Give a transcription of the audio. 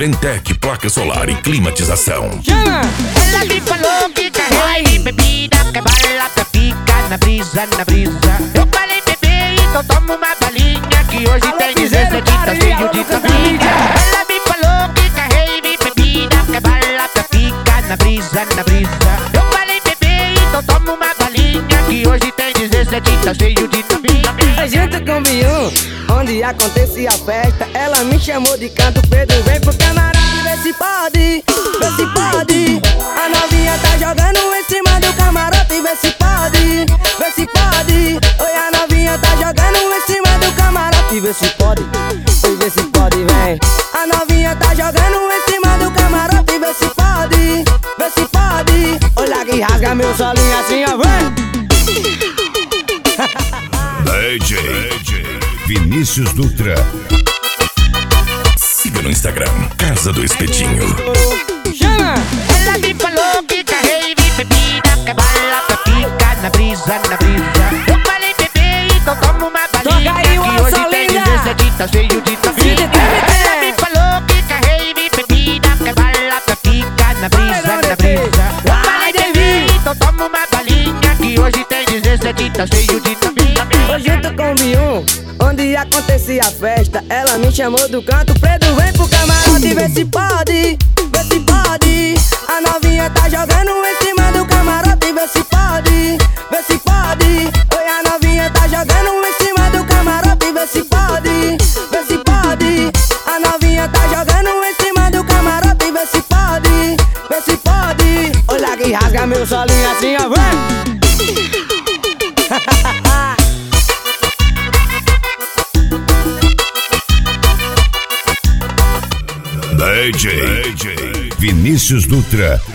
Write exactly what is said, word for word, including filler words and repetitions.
Ventec Placa Solar e Climatização. Chama! Ela me falou que carrega bebida, que bala, que fica na brisa, na brisa. Eu falei, bebê, então toma uma balinha, que hoje Alô, tem Piseiro, dezessete, tá Carinha, cheio alô, de Carinha. família. Ela me falou que carrega bebida, que bala, que fica na brisa, na brisa. Eu falei, bebê, então toma uma balinha, que hoje tem dezessete, tá cheio de família. A gente combinou onde acontecia a festa. Ela me chamou de canto, Pedro, vem pro camarote, vê se pode, vê se pode. A novinha tá jogando em cima do camarote, vê se pode, vê se pode. Oi, a novinha tá jogando em cima do camarote, vê se pode, oi, vê se pode, vem. A novinha tá jogando em cima do camarote, vê se pode, vê se pode. Olha que rasga meu solinho assim, ó, vem. D J Vinícius Dutra. Siga no Instagram, Casa do Espetinho. Chama! Ela me falou que carrega bebida, que bala, que fica na brisa, na brisa. Eu falei, bebê, então toma uma balinha, Toca aí, que moça hoje tem linda. dezessete, tá cheio de família. Ela me falou que carrega bebida, que bala, que fica na brisa, na brisa. Eu falei, bebê, então toma uma balinha, que hoje tem dezessete, tá cheio de família. Hoje tu combinou onde acontecia a festa. Ela me chamou do canto, Pedro, vem pro camarote, vê se pode, vê se pode. A novinha tá jogando em cima do camarote, vê se pode, vê se pode. Oi, a novinha tá jogando em cima do camarote, vê se pode, vê se pode. A novinha tá jogando em cima do camarote, vê se pode, vê se pode. Olha que rasga meu solinho assim, ó, vem. D J Vinícius Dutra